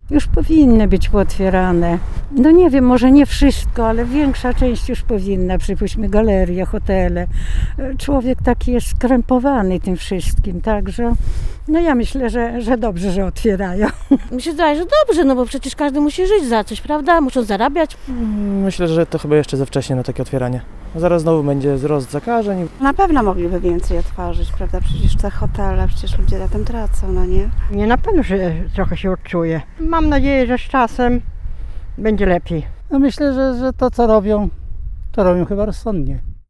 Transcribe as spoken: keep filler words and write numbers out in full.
Już powinny być pootwierane. No nie wiem, może nie wszystko, ale większa część już powinna. Przypuśćmy galerie, hotele. Człowiek taki jest skrępowany tym wszystkim, także no ja myślę, że, że dobrze, że otwierają. Mi się wydaje, że dobrze, no bo przecież każdy musi żyć za coś, prawda? Muszą zarabiać. Myślę, że to chyba jeszcze za wcześnie na takie otwieranie. Zaraz znowu będzie wzrost zakażeń. Na pewno mogliby więcej otworzyć, prawda? Przecież te hotele, przecież ludzie na tym tracą, no nie? Nie, na pewno że trochę się odczuje. Mam nadzieję, że z czasem będzie lepiej. No myślę, że, że to co robią, to robią chyba rozsądnie.